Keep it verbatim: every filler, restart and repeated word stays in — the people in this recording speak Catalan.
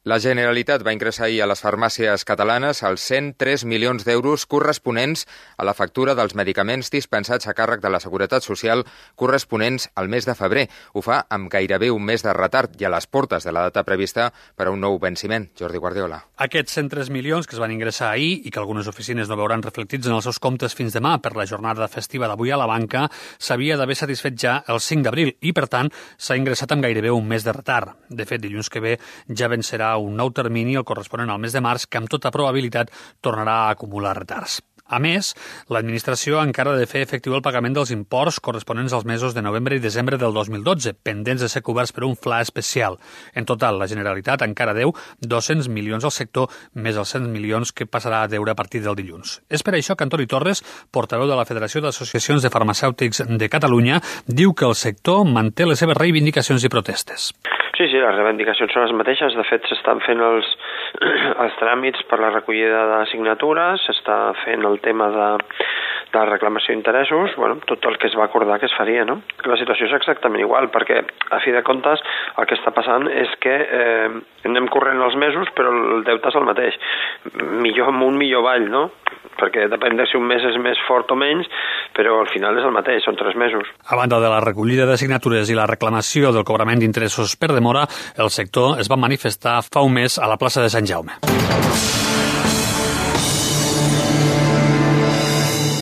La Generalitat va ingressar ahir a les farmàcies catalanes els cent tres milions d'euros corresponents a la factura dels medicaments dispensats a càrrec de la Seguretat Social corresponents al mes de febrer. Ho fa amb gairebé un mes de retard i a les portes de la data prevista per a un nou venciment. Jordi Guardiola. Aquests cent tres milions que es van ingressar ahir i que algunes oficines no veuran reflectits en els seus comptes fins demà per la jornada festiva d'avui a la banca s'havia d'haver satisfet ja el cinc d'abril i, per tant, s'ha ingressat amb gairebé un mes de retard. De fet, dilluns que ve ja vencerà un nou termini, el corresponent al mes de març, que amb tota probabilitat tornarà a acumular retards. A més, l'administració encara ha de fer efectiu el pagament dels imports corresponents als mesos de novembre i desembre del dos mil dotze, pendents de ser coberts per un fla especial. En total, la Generalitat encara deu dos-cents milions al sector, més els cent milions que passarà a deure a partir del dilluns. És per això que Antoni Torres, portaveu de la Federació d'Associacions de Farmacèutics de Catalunya, diu que el sector manté les seves reivindicacions i protestes. Sí, sí, les reivindicacions són les mateixes. De fet, s'estan fent els, els tràmits per la recollida de signatures, s'està fent el tema de, de la reclamació d'interessos, bueno, tot el que es va acordar que es faria, no? La situació és exactament igual, perquè, a fi de comptes, el que està passant és que eh, anem corrent els mesos, però el deute és el mateix. Millor amunt, millor avall, no? Perquè depèn de si un mes és més fort o menys, però al final és el mateix, són tres mesos. A banda de la recollida de signatures i la reclamació del cobrament d'interessos per demora, el sector es va manifestar fa un mes a la plaça de Sant Jaume.